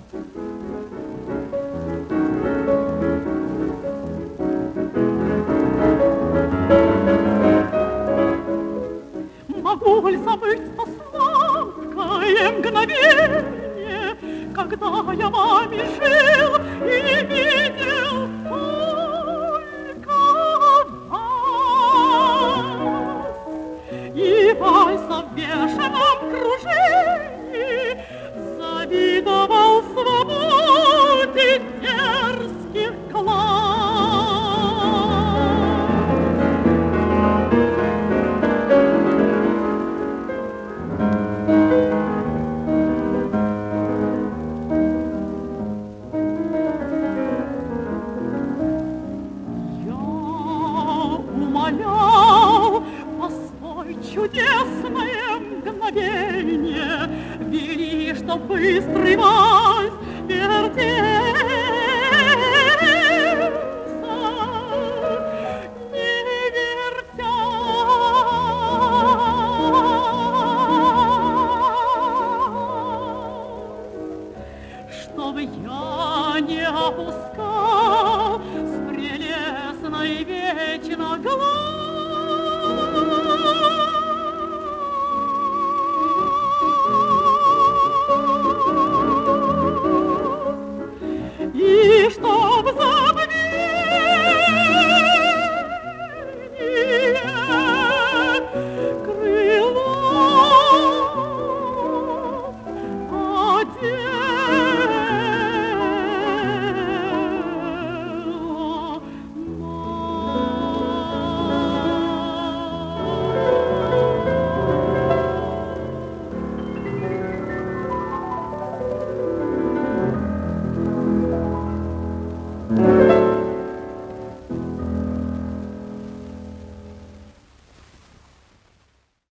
Могу ли забыть то сладкое мгновенье, когда я вами жил и видел только вас? И вальса в бешеном кружении завидовал свободе дерзких глаз. Умолял, постой, чудесное мгновенье, вели, чтоб быстрый вальс вертелся, не вертя. Чтоб я не опускал с прелестной вечно глаз.